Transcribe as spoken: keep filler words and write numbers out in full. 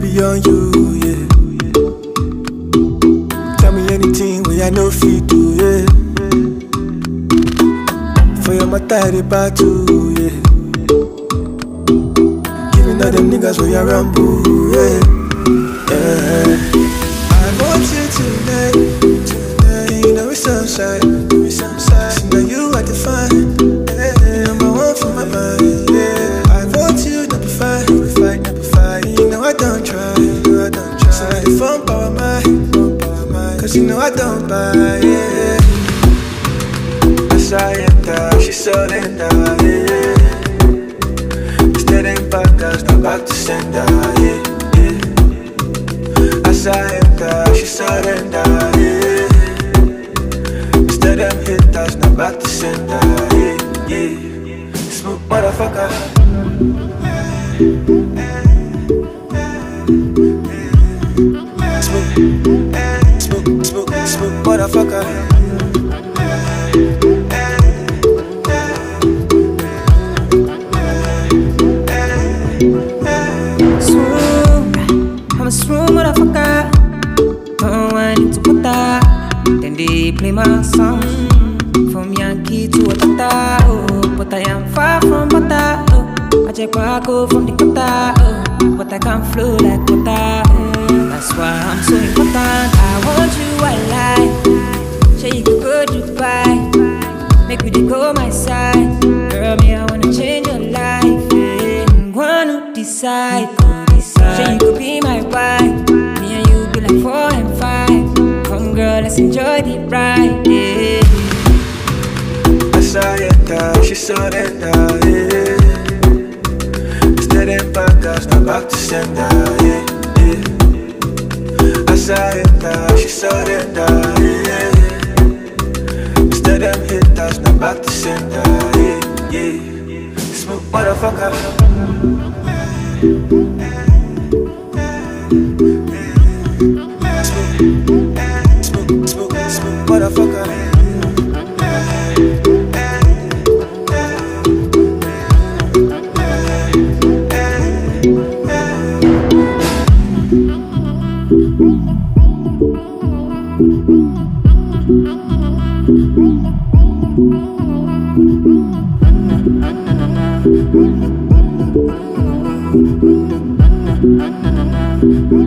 be on you, yeah. Tell me anything where I know fit do, yeah. For your matter, the battle, yeah. Giving all them niggas where you rumble, yeah. Yeah. I want you tonight, tonight. You know it's sunshine, it's sunshine. See now you are defined, yeah. Number one for my mind, yeah. I want you to be fine, be fine, be fine. You know I don't try, you know I don't try. So now the phone power mine, power mine. Cause you know I don't buy, yeah. As I enter, she surrender, yeah. Staring back, cause not back to sender, yeah, yeah. As I enter, she surrender, yeah. Instead them haters, not back to sender, yeah, yeah. Smooth motherfucker. Smooth, smooth, smooth, smooth motherfucker. I'm a smooth motherfucker. Don't want it to butter. Then they play my song from Yankee to Otata. Oh, but I am far from butter. Oh, I check back from the gutter. Oh, but I can flow like water. Oh, that's why I'm so important. I want you alive. Sure you could go Dubai. Make me go my side. Girl, me I wanna change your life. Yeah. Wanna decide. Sure you could be my wife. Me and you be like four and five. Come girl, let's enjoy the ride, yeah. As I enter, she surrender, yeah. Staring back, cause not back to sender, yeah, yeah. As I enter, she surrender, yeah. Instead them haters, not back to sender, yeah, yeah. Smooth motherfucker. Smooth, smooth, smooth motherfucker. Na na na na.